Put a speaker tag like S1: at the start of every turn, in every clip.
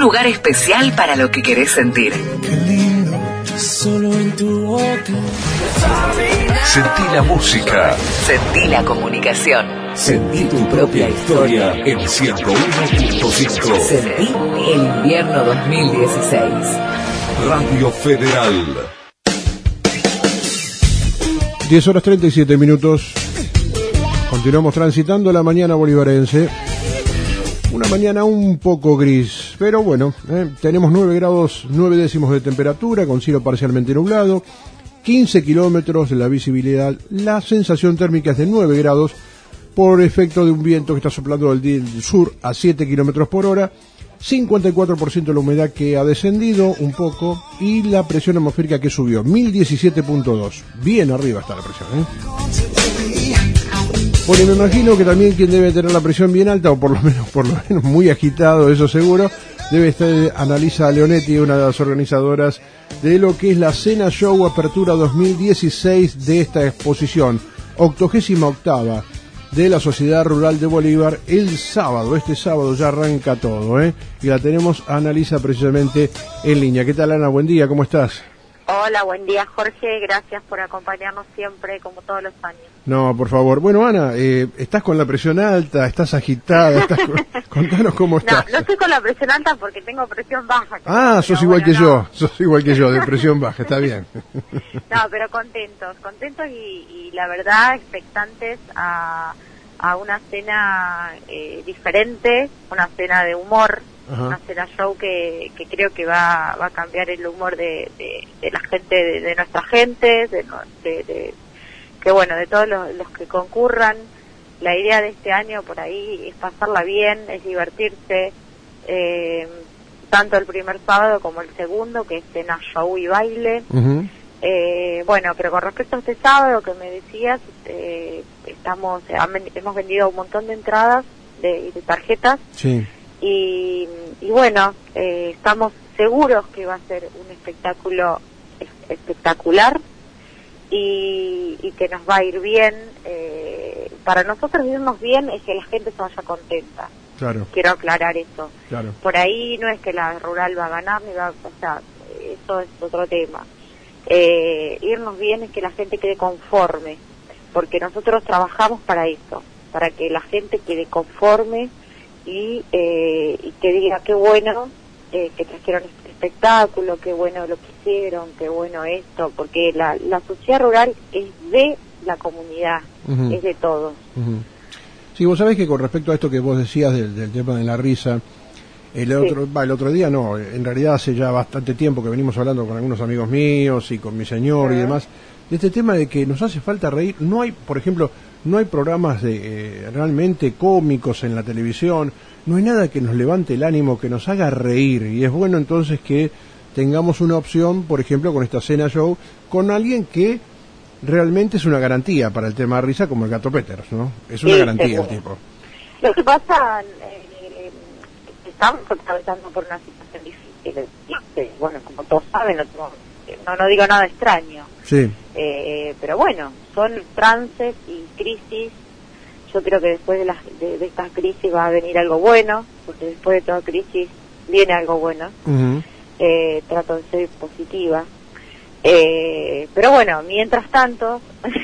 S1: lugar especial para lo que querés sentir.
S2: Qué lindo, solo en tu boca.
S3: Sentí la música.
S1: Sentí la comunicación.
S3: Sentí tu propia historia en 101.5.
S1: Sentí el invierno 2016.
S3: Radio Federal.
S4: 10:37. Continuamos transitando la mañana bolivarense. Una mañana un poco gris, pero bueno, tenemos 9 grados 9 décimos de temperatura, con cielo parcialmente nublado, 15 kilómetros de la visibilidad, la sensación térmica es de 9 grados, por efecto de un viento que está soplando del sur a 7 kilómetros por hora, 54% de la humedad que ha descendido un poco, y la presión atmosférica que subió, 1017.2, bien arriba está la presión, Bueno, y me imagino que también quien debe tener la presión bien alta, o por lo menos muy agitado, eso seguro, debe estar Analisa Leonetti, una de las organizadoras de lo que es la Cena Show Apertura 2016 de esta exposición, 88ª de la Sociedad Rural de Bolívar, el sábado, este sábado ya arranca todo, y la tenemos a Analisa precisamente en línea. ¿Qué tal, Ana? Buen día, ¿cómo estás?
S5: Hola, buen día, Jorge, gracias por acompañarnos siempre, como todos los años.
S4: No, por favor. Bueno, Ana, ¿estás con la presión alta? ¿Estás agitada? Contanos cómo estás.
S5: No estoy con la presión alta porque tengo presión baja.
S4: Ah, sos igual que yo, de presión baja, está bien.
S5: No, pero contentos y la verdad expectantes a una cena diferente, una cena de humor. Ajá. Una cena show que creo que va a cambiar el humor de la gente, de nuestra gente, que bueno, de todos los que concurran. La idea de este año por ahí es pasarla bien, es divertirse, tanto el primer sábado como el segundo, que es cena show y baile. Uh-huh. Bueno, pero con respecto a este sábado que me decías, hemos vendido un montón de entradas y de tarjetas. Sí. Y bueno, estamos seguros que va a ser un espectáculo espectacular y que nos va a ir bien. Para nosotros irnos bien es que la gente se vaya contenta. Claro. Quiero aclarar eso. Claro. Por ahí no es que la rural va a ganar, eso es otro tema. Irnos bien es que la gente quede conforme, porque nosotros trabajamos para eso, para que la gente quede conforme y que diga qué bueno que trajeron este espectáculo, qué bueno lo que hicieron, qué bueno esto, porque la sociedad rural es de la comunidad, uh-huh. Es de todos. Uh-huh.
S4: Sí, vos sabés que con respecto a esto que vos decías del tema de la risa, el otro día no, en realidad hace ya bastante tiempo que venimos hablando con algunos amigos míos y con mi señor, uh-huh. Y demás, de este tema de que nos hace falta reír. No hay, por ejemplo, no hay programas realmente cómicos en la televisión, no hay nada que nos levante el ánimo, que nos haga reír, y es bueno entonces que tengamos una opción, por ejemplo, con esta cena show, con alguien que realmente es una garantía para el tema de risa, como el Gato Peters, ¿no? Es una garantía el tipo.
S5: Lo que pasa, estamos atravesando por una situación difícil, bueno, como todos saben, no digo nada extraño. Sí. Pero bueno, son trances y crisis. Yo creo que después de estas crisis va a venir algo bueno, porque después de toda crisis viene algo bueno. Uh-huh. Trato de ser positiva. Pero bueno, mientras tanto,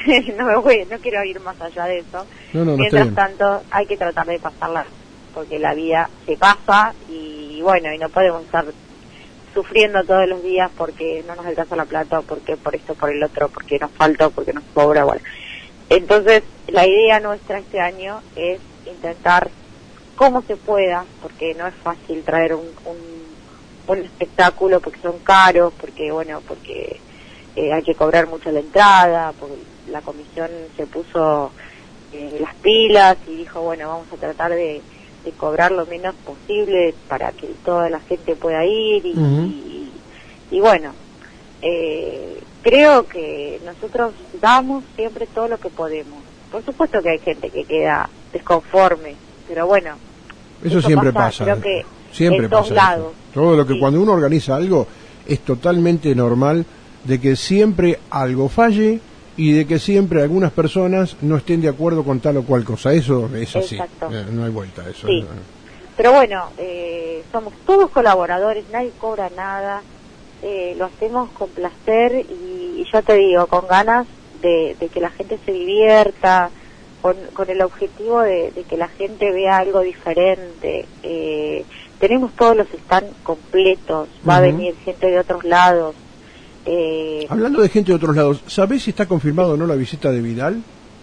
S5: no quiero ir más allá de eso. Mientras tanto, hay que tratar de pasarla, porque la vida se pasa y bueno, y no podemos estar sufriendo todos los días porque no nos alcanza la plata, o porque por esto, por el otro, porque nos falta o porque nos sobra, bueno. Entonces, la idea nuestra este año es intentar, como se pueda, porque no es fácil traer un espectáculo, porque son caros, porque hay que cobrar mucho la entrada, porque la comisión se puso las pilas y dijo, bueno, vamos a tratar de cobrar lo menos posible para que toda la gente pueda ir uh-huh. y bueno, creo que nosotros damos siempre todo lo que podemos. Por supuesto que hay gente que queda desconforme, pero bueno,
S4: eso siempre pasa.
S5: Creo que
S4: siempre
S5: en todos lados.
S4: Todo lo que
S5: sí.
S4: Cuando uno organiza algo es totalmente normal de que siempre algo falle y de que siempre algunas personas no estén de acuerdo con tal o cual cosa. Eso es así. No hay vuelta a eso.
S5: Sí. Pero bueno, somos todos colaboradores, nadie cobra nada, lo hacemos con placer y yo te digo, con ganas de que la gente se divierta, con el objetivo de que la gente vea algo diferente. Tenemos todos los stands completos, va a venir gente de otros lados.
S4: Hablando de gente de otros lados, ¿sabés si está confirmado o no la visita de Vidal?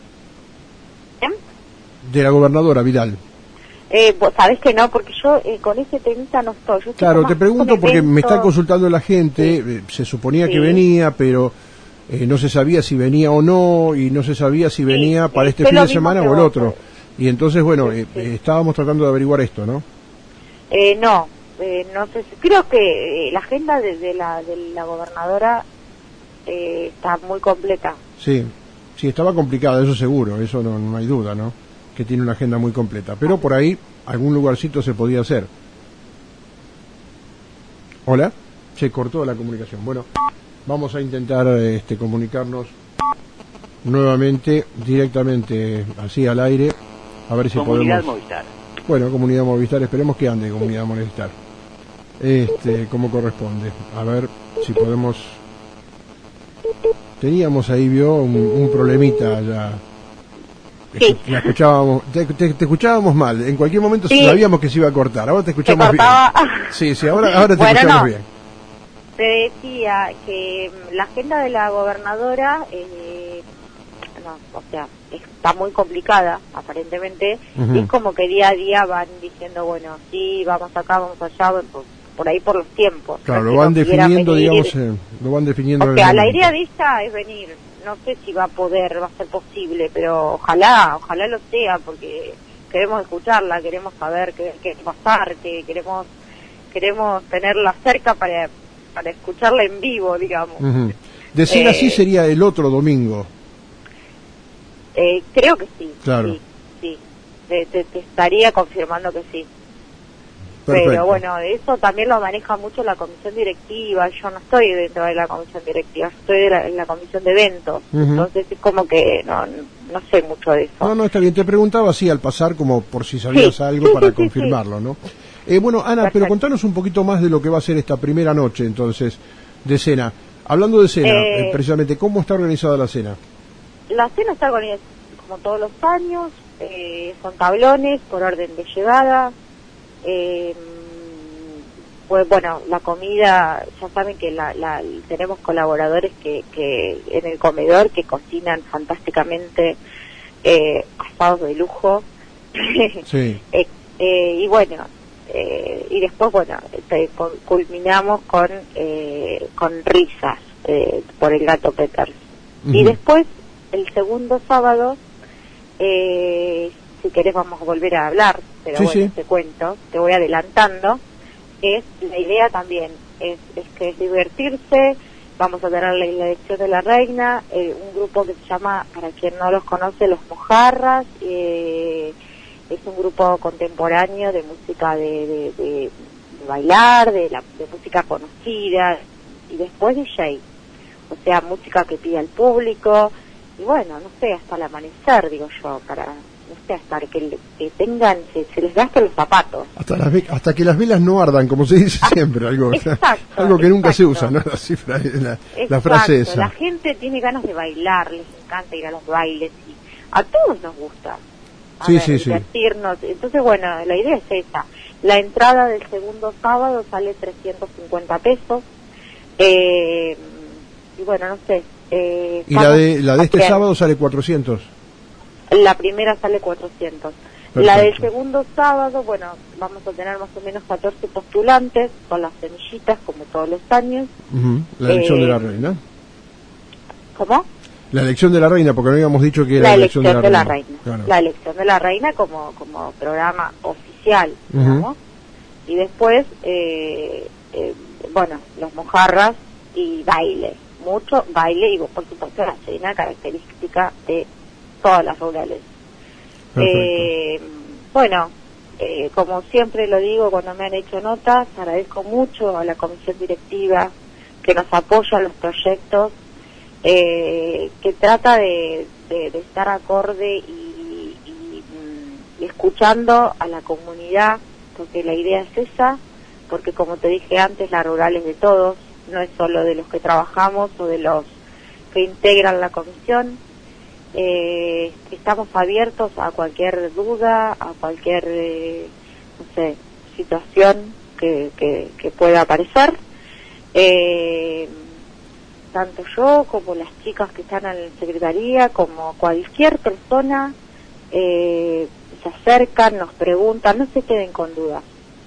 S4: De la gobernadora Vidal.
S5: Vos sabés que no, porque yo con ese temita no estoy. Yo
S4: claro, te pregunto porque me está consultando la gente, se suponía que venía, pero no se sabía si venía o no, y no se sabía si venía para este fin de semana o el otro. Y entonces, bueno, estábamos tratando de averiguar esto, ¿no?
S5: No sé, creo que la agenda de la gobernadora está muy completa.
S4: Sí, estaba complicada, eso seguro, eso no hay duda, ¿no? Que tiene una agenda muy completa, pero por ahí algún lugarcito se podía hacer. Hola, se cortó la comunicación. Bueno, vamos a intentar comunicarnos nuevamente, directamente, así al aire, a ver si
S6: Comunidad
S4: podemos...
S6: Movistar.
S4: Bueno, Comunidad Movistar, esperemos que ande Comunidad Movistar, como corresponde. A ver si podemos... Teníamos ahí, un problemita ya.
S5: Sí.
S4: La escuchábamos, te escuchábamos mal. En cualquier momento sabíamos que se iba a cortar. Ahora te escuchamos bien. Sí, ahora te escuchamos bien.
S5: Te decía que la agenda de la gobernadora, está muy complicada, aparentemente. Y es como que día a día van diciendo, bueno, sí, vamos acá, vamos allá, por ahí por los tiempos.
S4: Claro, lo van definiendo, digamos, lo van definiendo.
S5: O sea, la idea de ella es venir. No sé si va a ser posible, pero ojalá lo sea, porque queremos escucharla, queremos saber qué va a pasar, que queremos tenerla cerca para escucharla en vivo, digamos.
S4: De ser así sería el otro domingo.
S5: Creo que sí.
S4: Claro.
S5: Sí. Te estaría confirmando que sí.
S4: Perfecto.
S5: Pero bueno, eso también lo maneja mucho la comisión directiva. Yo no estoy dentro de la comisión directiva, estoy en la comisión de eventos. Entonces es como que no sé mucho de eso.
S4: No, está bien. Te preguntaba así al pasar, como por si sabías algo para confirmarlo, ¿no? Bueno, Ana, perfecto. Pero contanos un poquito más de lo que va a ser esta primera noche, entonces, de cena. Hablando de cena, precisamente, ¿cómo está organizada la cena?
S5: La cena está organizada como todos los años, son tablones por orden de llegada. Pues bueno, la comida, ya saben que tenemos colaboradores que en el comedor que cocinan fantásticamente, asados de lujo.
S4: Sí.
S5: Y bueno, y después bueno, culminamos con risas por el gato Peters. Y después el segundo sábado, si querés vamos a volver a hablar, pero te cuento, te voy adelantando. La idea también es que es divertirse. Vamos a tener la elección de la reina, un grupo que se llama, para quien no los conoce, Los Mojarras. Es un grupo contemporáneo de música de bailar, de música conocida, y después DJ, o sea, música que pide al público, y bueno, no sé, hasta el amanecer, digo yo, para... hasta que tengan, se les gasten los zapatos.
S4: Hasta que las velas no ardan, como se dice siempre, algo que nunca se usa, ¿no? La frase esa.
S5: La gente tiene ganas de bailar, les encanta ir a los bailes, y a todos nos gusta divertirnos. Entonces, bueno, la idea es esa. La entrada del segundo sábado sale 350 pesos. Y bueno, no sé.
S4: ¿Y la de este sábado sale 400?
S5: La primera sale 400. Perfecto. La del segundo sábado, bueno, vamos a tener más o menos 14 postulantes con las semillitas, como todos los años.
S4: La elección de la reina.
S5: ¿Cómo?
S4: La elección de la reina, porque no habíamos dicho que era
S5: la elección de la reina.
S4: Claro.
S5: La elección de la reina como programa oficial, digamos. Y después, bueno, Los Mojarras y baile. Mucho baile y, por supuesto, la cena característica de todas las rurales. Bueno, como siempre lo digo cuando me han hecho notas, agradezco mucho a la comisión directiva que nos apoya en los proyectos, que trata de estar acorde y escuchando a la comunidad porque la idea es esa, porque como te dije antes, la rural es de todos, no es solo de los que trabajamos o de los que integran la comisión. Estamos abiertos a cualquier duda, a cualquier situación que pueda aparecer. Tanto yo como las chicas que están en la secretaría, como cualquier persona, se acercan, nos preguntan, no se queden con dudas.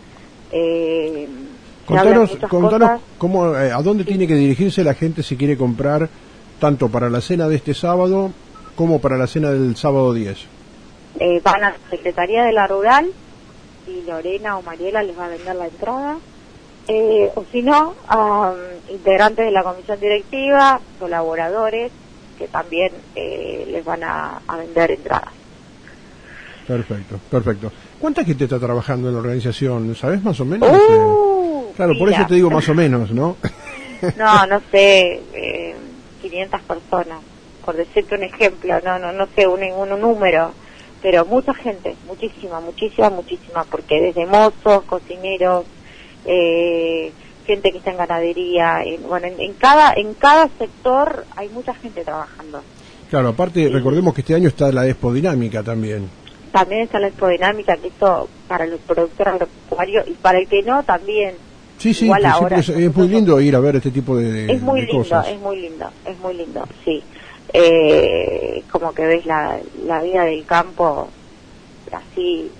S4: Contanos cómo, a dónde tiene que dirigirse la gente si quiere comprar tanto para la cena de este sábado como para la cena del sábado 10.
S5: Van a la Secretaría de la Rural y Lorena o Mariela les va a vender la entrada, o si no, a integrantes de la comisión directiva, colaboradores que también les van a vender entradas.
S4: Perfecto. ¿Cuánta gente está trabajando en la organización? ¿Sabes más o menos? Claro,
S5: mira.
S4: Por eso te digo más o menos, ¿no?
S5: No sé, 500 personas, por decirte un ejemplo, no sé un número, pero mucha gente, muchísima, porque desde mozos, cocineros, gente que está en ganadería, en cada sector hay mucha gente trabajando.
S4: Claro, aparte recordemos que este año está la Expo Dinámica también.
S5: También está la Expo Dinámica, que esto para los productores agropecuarios y para el que no también.
S4: Sí, igual ahora es muy lindo ir a ver este tipo de cosas.
S5: Es muy lindo, sí. Como que ves la vida del campo así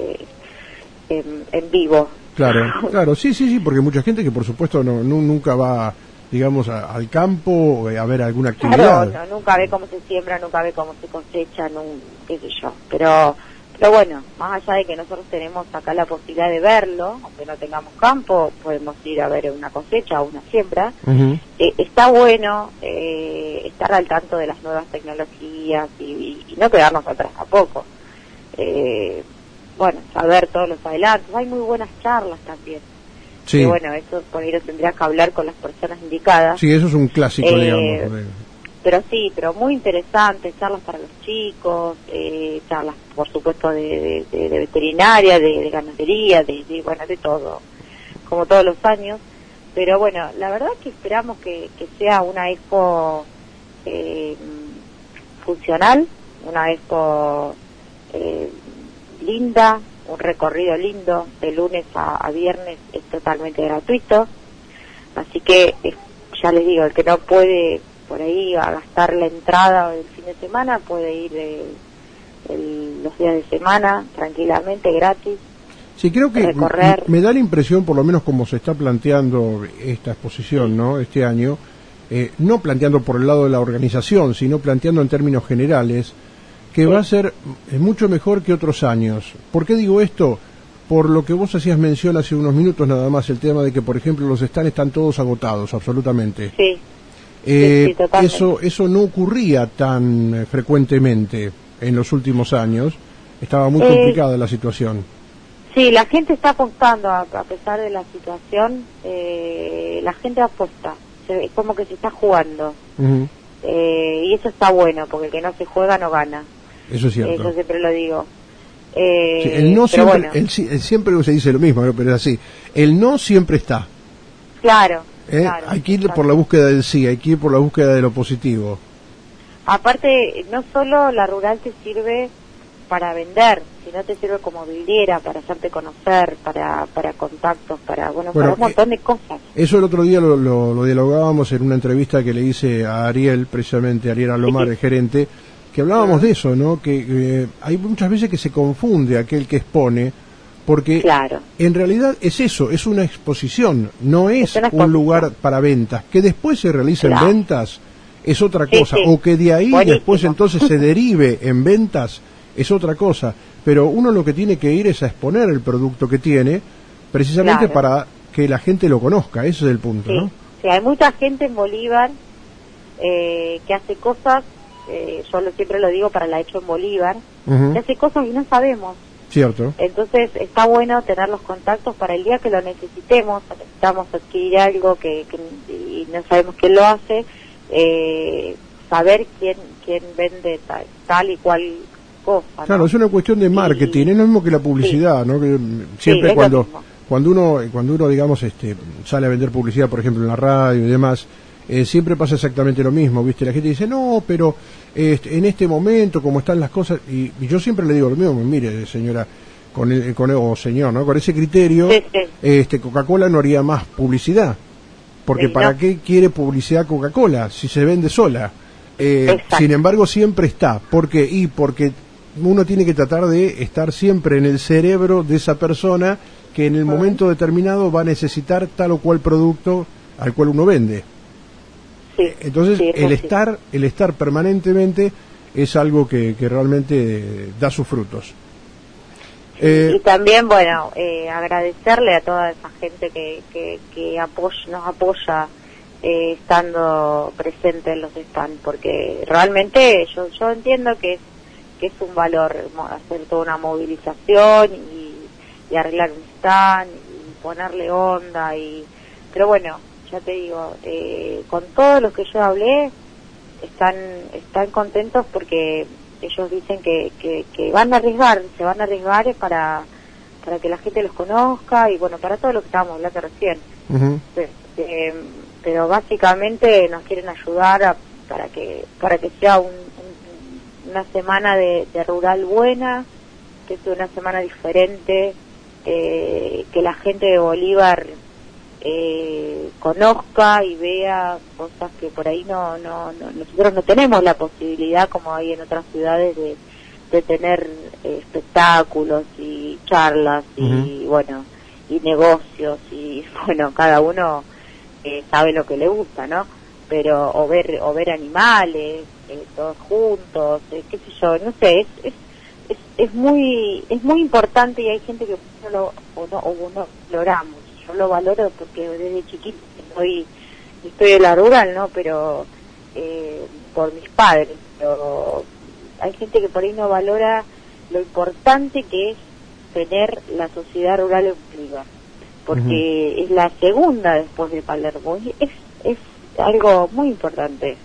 S5: en vivo.
S4: Claro, sí, porque mucha gente que por supuesto nunca va, digamos, al campo a ver alguna actividad.
S5: Claro, nunca ve cómo se siembra, nunca ve cómo se cosecha, qué sé yo. Pero bueno, más allá de que nosotros tenemos acá la posibilidad de verlo, aunque no tengamos campo, podemos ir a ver una cosecha o una siembra.
S4: Uh-huh.
S5: Está bueno estar al tanto de las nuevas tecnologías y no quedarnos atrás tampoco. Saber todos los adelantos. Hay muy buenas charlas también.
S4: Sí.
S5: Y eso por ahí lo tendrías que hablar con las personas indicadas.
S4: Sí, eso es un clásico, digamos.
S5: Pero muy interesante, charlas para los chicos, charlas, por supuesto, de veterinaria, de ganadería, de todo, como todos los años. Pero la verdad es que esperamos que sea una expo funcional, una expo linda, un recorrido lindo, de lunes a viernes es totalmente gratuito. Así que, ya les digo, el que no puede por ahí a gastar la entrada del fin de semana puede ir los días de semana tranquilamente, gratis.
S4: Sí, creo que me da la impresión, por lo menos como se está planteando esta exposición, ¿no? Este año, no planteando por el lado de la organización, sino planteando en términos generales, que va a ser mucho mejor que otros años. ¿Por qué digo esto? Por lo que vos hacías mención hace unos minutos nada más, el tema de que, por ejemplo, los stands están todos agotados, absolutamente.
S5: Sí.
S4: Eso no ocurría tan frecuentemente en los últimos años. Estaba muy complicada la situación.
S5: Sí, la gente está apostando a pesar de la situación. La gente apuesta, es como que se está jugando.
S4: Uh-huh.
S5: Y eso está bueno, porque el que no se juega no gana.
S4: Eso es cierto.
S5: Yo siempre lo digo.
S4: Sí, el no siempre, el siempre se dice lo mismo, pero es así. El no siempre está.
S5: Claro.
S4: Hay que ir por la búsqueda del sí, hay que ir por la búsqueda de lo positivo.
S5: Aparte, no solo la rural te sirve para vender, sino te sirve como vidriera, para hacerte conocer, para contactos, para un montón de cosas. Eso
S4: el otro día lo dialogábamos en una entrevista que le hice a Ariel, precisamente, Ariel Alomar, el gerente, que hablábamos de eso, ¿no? Que hay muchas veces que se confunde aquel que expone, porque en realidad es eso, es una exposición, no es un lugar para ventas. Que después se realicen ventas es otra cosa, o que de ahí después entonces se derive en ventas es otra cosa. Pero uno lo que tiene que ir es a exponer el producto que tiene, precisamente para que la gente lo conozca, ese es el punto, ¿no?
S5: Sí, hay mucha gente en Bolívar que hace cosas, yo siempre lo digo para la Hecho en Bolívar, que hace cosas y no sabemos.
S4: Cierto.
S5: Entonces está bueno tener los contactos para el día que lo necesitamos adquirir algo y no sabemos quién lo hace, saber quién vende tal y cual cosa, ¿no?
S4: Claro, es una cuestión de marketing, es lo mismo que la publicidad, ¿no? Que siempre cuando uno digamos sale a vender publicidad, por ejemplo en la radio y demás, siempre pasa exactamente lo mismo, ¿viste? La gente dice, no, pero en este momento, como están las cosas, y yo siempre le digo lo mismo, mire, señora, o señor, ¿no? Con ese criterio, Coca-Cola no haría más publicidad, porque ¿para qué quiere publicidad Coca-Cola si se vende sola? Sin embargo, siempre está. ¿Por qué? Y porque uno tiene que tratar de estar siempre en el cerebro de esa persona que en el momento determinado va a necesitar tal o cual producto al cual uno vende. Entonces, el estar permanentemente es algo que realmente da sus frutos.
S5: Y también, bueno, agradecerle a toda esa gente que nos apoya estando presente en los stands, porque realmente yo entiendo que es un valor hacer toda una movilización y arreglar un stand y ponerle onda, pero bueno, ya te digo, con todos los que yo hablé están contentos porque ellos dicen que van a arriesgar, se van a arriesgar para que la gente los conozca y bueno, para todo lo que estábamos hablando recién.
S4: Uh-huh.
S5: Pero básicamente nos quieren ayudar para que sea una semana de rural buena, que sea una semana diferente, que la gente de Bolívar conozca y vea cosas que por ahí nosotros no tenemos la posibilidad, como hay en otras ciudades, de tener espectáculos y charlas y bueno, y negocios, y bueno, cada uno sabe lo que le gusta, ¿no? Pero o ver animales todos juntos, qué sé yo, no sé, es muy importante, y hay gente que no valoramos. Yo lo valoro porque desde chiquito estoy en la rural, ¿no? Pero por mis padres, pero hay gente que por ahí no valora lo importante que es tener la sociedad rural en Bolívar, porque es la segunda después de Palermo, es algo muy importante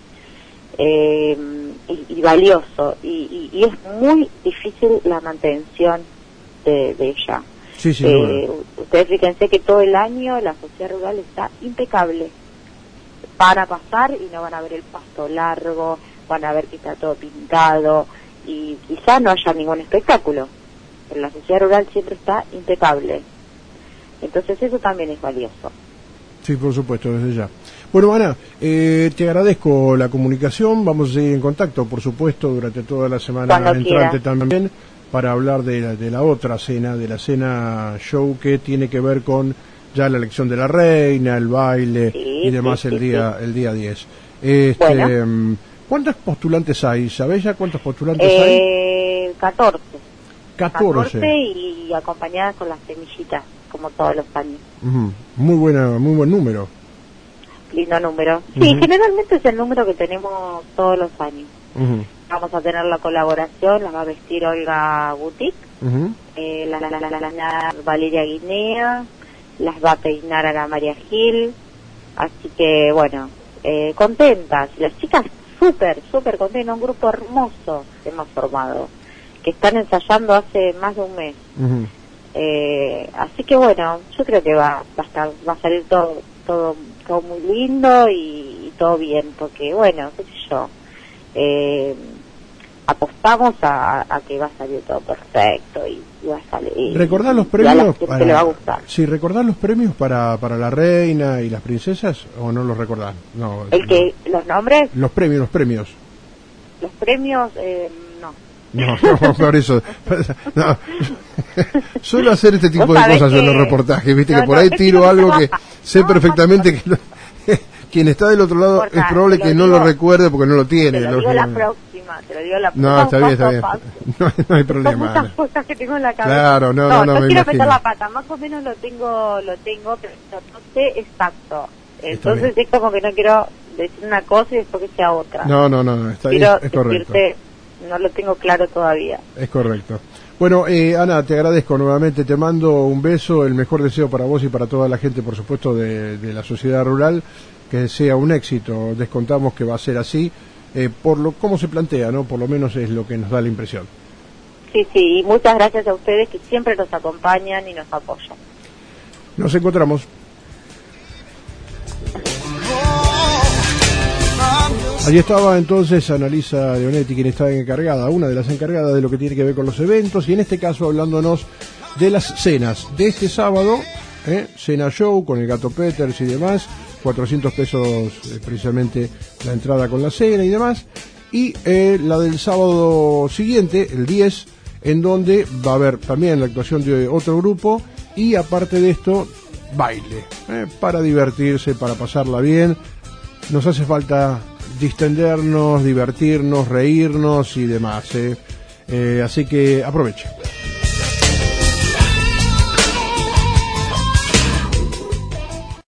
S5: y valioso, y es muy difícil la mantención de ella.
S4: Sí,
S5: ustedes fíjense que todo el año la sociedad rural está impecable. Van a pasar y no van a ver el pasto largo, van a ver que está todo pintado y quizá no haya ningún espectáculo, pero la sociedad rural siempre está impecable. Entonces eso también es valioso.
S4: Sí, por supuesto, desde ya. Bueno, Ana, te agradezco la comunicación, vamos a seguir en contacto, por supuesto, durante toda la semana entrante también, para hablar de la otra cena, de la cena show que tiene que ver con ya la elección de la reina, el baile y demás el día 10. Bueno. ¿Cuántos postulantes hay? ¿Sabés ya cuántos postulantes hay?
S5: 14.
S4: 14
S5: y acompañadas con las semillitas, como todos los años.
S4: Muy buen número.
S5: Lindo número. Sí, generalmente es el número que tenemos todos los años. Vamos a tener la colaboración, la va a vestir Olga Butik, la Valeria Guinea, las va a peinar a la María Gil, así que bueno, contentas, las chicas súper contentas, un grupo hermoso que hemos formado, que están ensayando hace más de un mes. Así que bueno, yo creo que va a salir todo muy lindo y todo bien, porque bueno, qué sé yo, apostamos a que va a salir todo perfecto y va a salir.
S4: ¿Recordás los premios?
S5: Y a la gente le va a gustar.
S4: Sí, ¿recordás los premios para la reina y las princesas o no los recordás? No.
S5: ¿Los nombres?
S4: Los premios.
S5: Los premios, no.
S4: No, por eso. No. Suelo hacer este tipo de cosas en los reportajes, viste, que por ahí tiro algo que sé perfectamente que quien está del otro lado es probable que no lo recuerde porque no lo tiene.
S5: Te lo digo la próxima.
S4: No, está bien. No hay problema.
S5: Son muchas cosas que tengo en la cabeza.
S4: Claro, no
S5: quiero meter la pata, más o menos lo tengo, pero no sé exacto. Entonces es como que no quiero decir una cosa y después que sea otra.
S4: No, está bien, es correcto.
S5: No lo tengo claro todavía.
S4: Es correcto. Bueno, Ana, te agradezco nuevamente, te mando un beso, el mejor deseo para vos y para toda la gente, por supuesto, de la sociedad rural, que sea un éxito, descontamos que va a ser así, cómo se plantea, ¿no? Por lo menos es lo que nos da la impresión.
S5: Sí, y muchas gracias a ustedes que siempre nos acompañan y nos apoyan.
S4: Nos encontramos. Allí estaba entonces Annalisa Leonetti, quien está encargada, una de las encargadas de lo que tiene que ver con los eventos, y en este caso hablándonos de las cenas de este sábado, cena show con el Gato Peters y demás, 400 pesos precisamente la entrada con la cena y demás, y la del sábado siguiente, el 10, en donde va a haber también la actuación de otro grupo y aparte de esto, baile, para divertirse, para pasarla bien. Nos hace falta distendernos, divertirnos, reírnos y demás, así que aproveche.